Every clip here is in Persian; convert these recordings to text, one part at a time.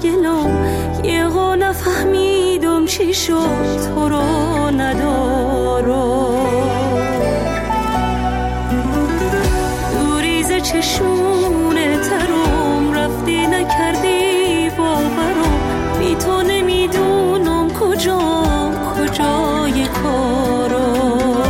گلم یهو نفهمیدم چی شد تو رو ندارم دوریز چشونه ترم رفتی نکردی باورم بی تو نمیدونم کجای کارم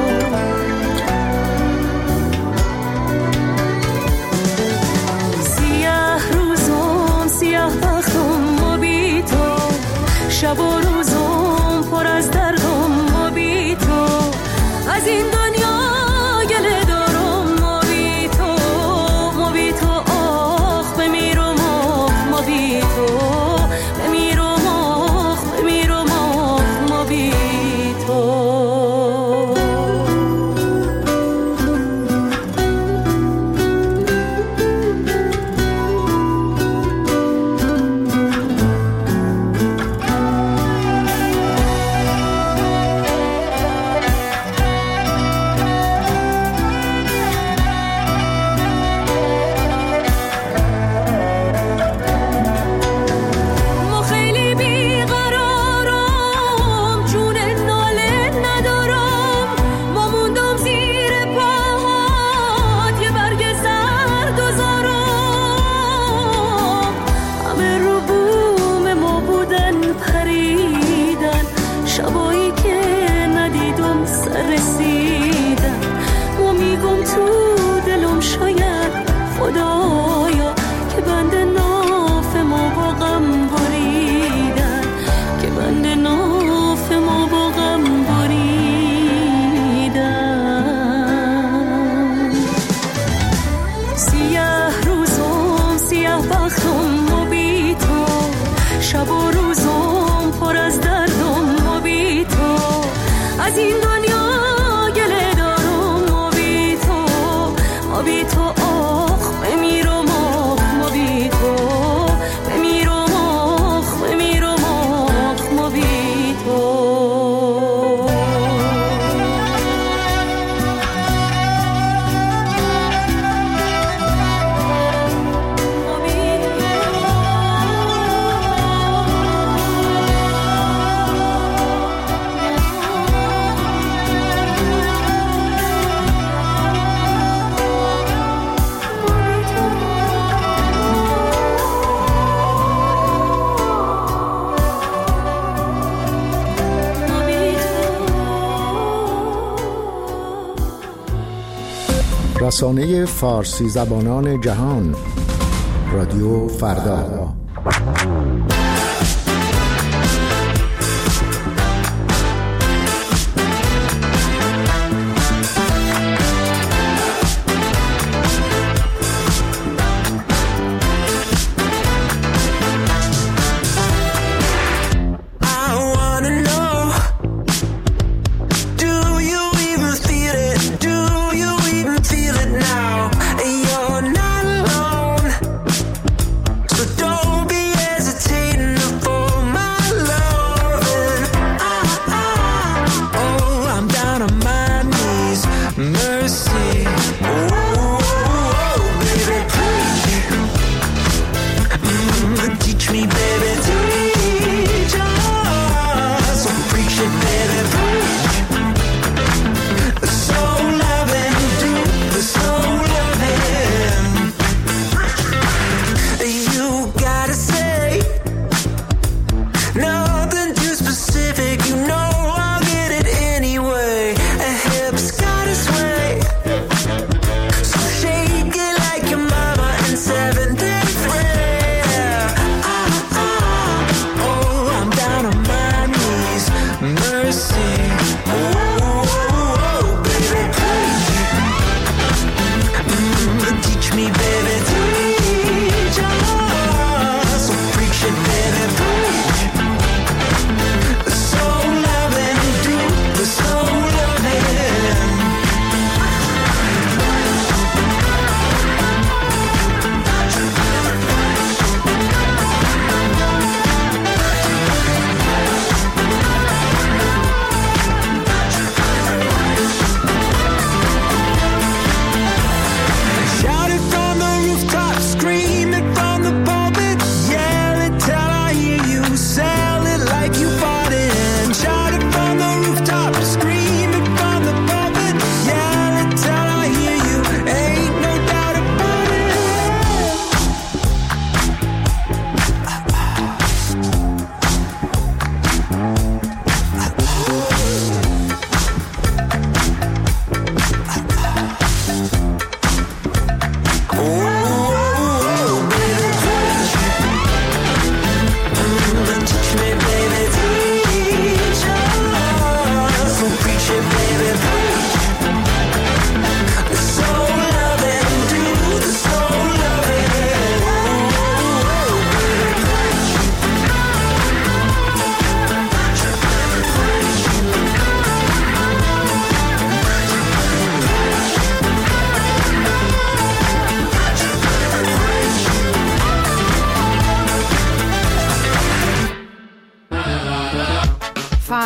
سیاه روزم سیاه بختم و بی تو شب و روزم پر از دردم و بی تو از این دنیا گله دارم و بی تو آخ بمیرم آخ ما بی تو بمیرم آخ ما بی تو رسانه فارسی زبانان جهان رادیو فردا.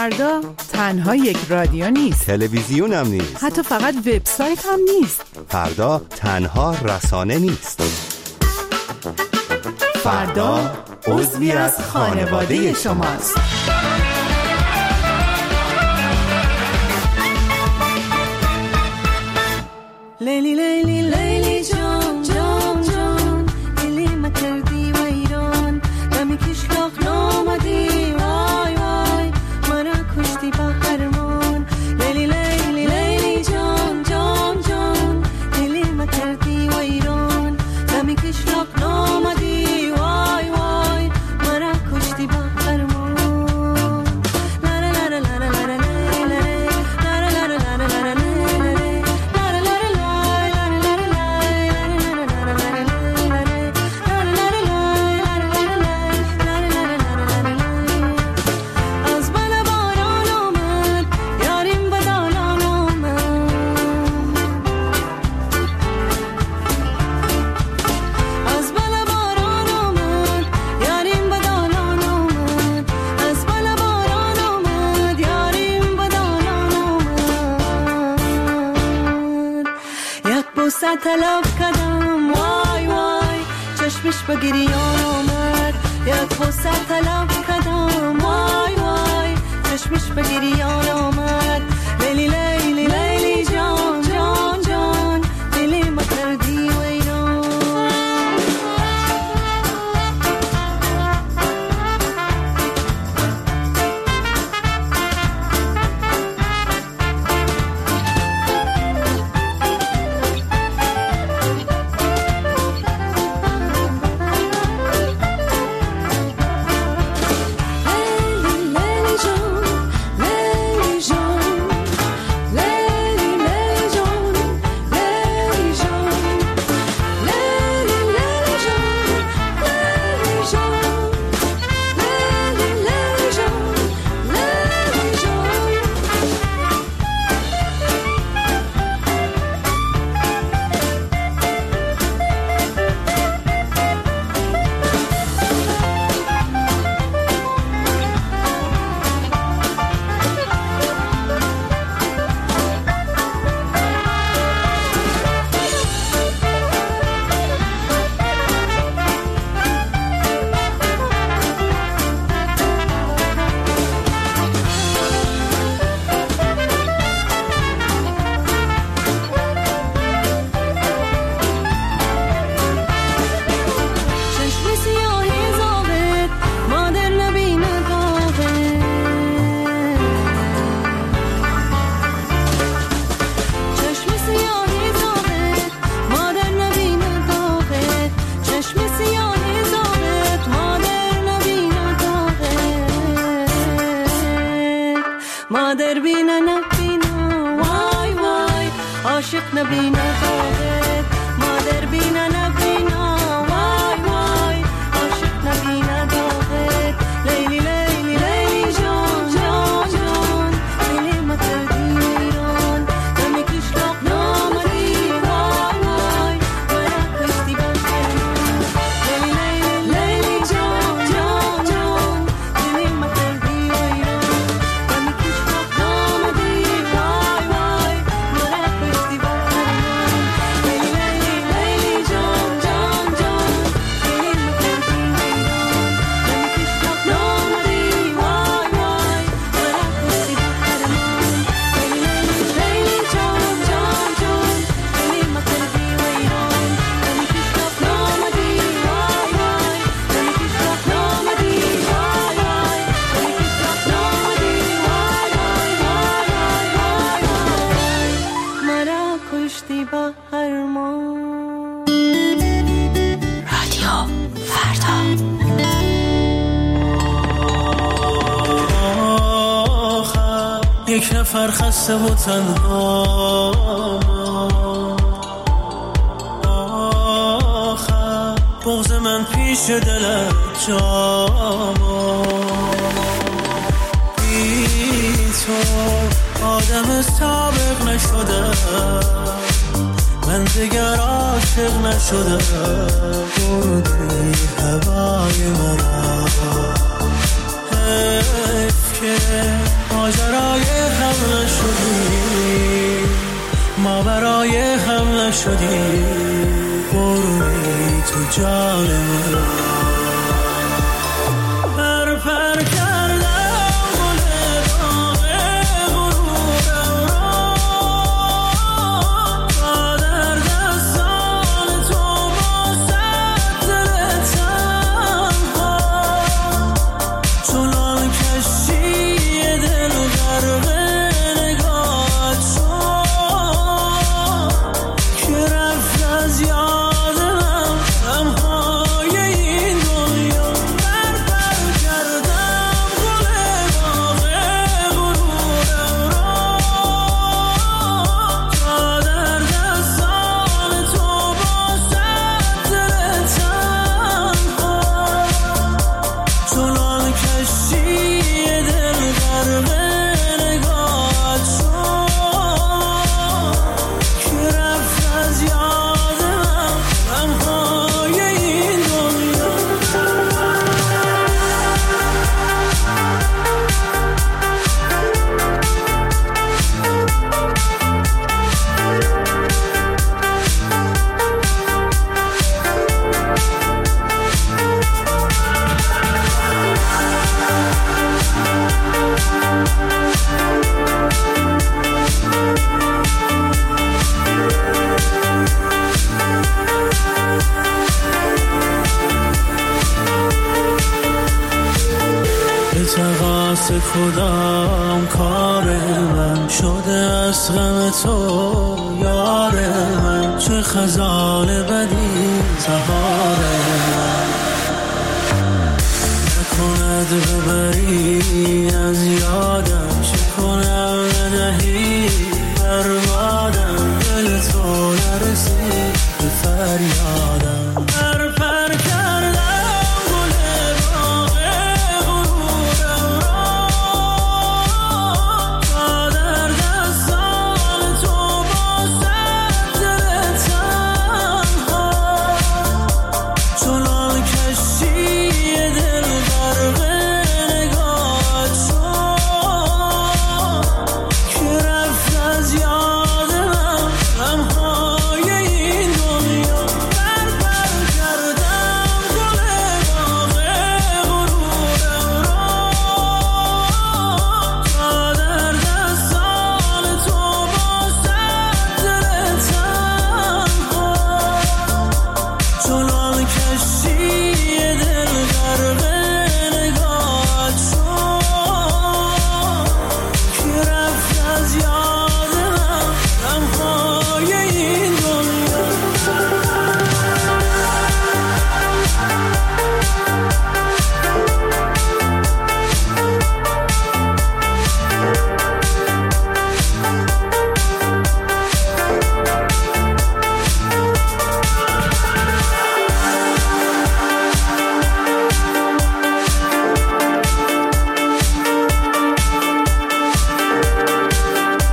فردا تنها یک رادیو نیست، تلویزیون هم نیست، حتی فقط وبسایت هم نیست. فردا تنها رسانه نیست. فردا عضوی از خانواده شماست. لیلی لیلی لیلی جان جان جان دلی ما کردی و ایران دمی کشلاق نامدی وای وای مرا کشتی با هرمان. لیلی لیلی لیلی جان جان جان دلی ما کردی و ایران دمی کشلاق نامدی وای وای مرا کشتی با هرمان. تلف کردم وای وای چشمش به گریان آمد. یک بوسه تلف کردم وای وای چشمش به گریان آمد. لیلی لیلی لیلی جان جان جان دلی ما کردی و ایران. مادر بینا نبینا وای وای عاشق نبینا داغت. مادر بینا نبینا وای وای عاشق نبینا داغت. لیلی لیلی لیلی جان جان جان دلی ما کردی ایران دمی کشلاق نامدی وای وای مرا کشتی با هرمان. لیلی لیلی لیلی جان جان جان دلی ما کردی ایران دمی کشلاق نامدی وای وای مرا کشتی با هرمان. لیلی لیلی لیلی جان جان جان دلی ما کردی ایران دمی کشلاق نامدی وای وای مرا کشتی با هرمان. لیلی لیلی لیلی جان جان جان دلی ما کردی ایران دمی کشلاق نامدی وای وای دمی کشلاق نامدی وای وای دمی کشلاق نامدی وای وای مرا کشتی با هرمان. رادیو فردا. آخر یک نفر خسته و تنها، آخر بغض من پیش دلت جاما. بی تو آدم سابق نشده، من دیگر عاشق نشده. بودی هوای مرا حیف که ماجرای هم نشدی، ما برای هم نشدی، برونی تو جان من. پر کردم گل باغ غرورم را، تا در دستان تو با صد دل تنها، چنان کشتی دل غرق نگاهت شد که رفت از یادم غمهای این دنیا. پر کردم گل باغ غرورم را، تا در دستان تو با صد دل تنها، چنان کشتی دل غرق نگاهت شد که رفت از یادم غمهای این دنیا. التقاط کدام کار من شده از غم تو یار من، چه خزان بدی سهار من، نکند ببری از یادم، چه کنم ندهی بربادم، دل تو نرسید به فریاد.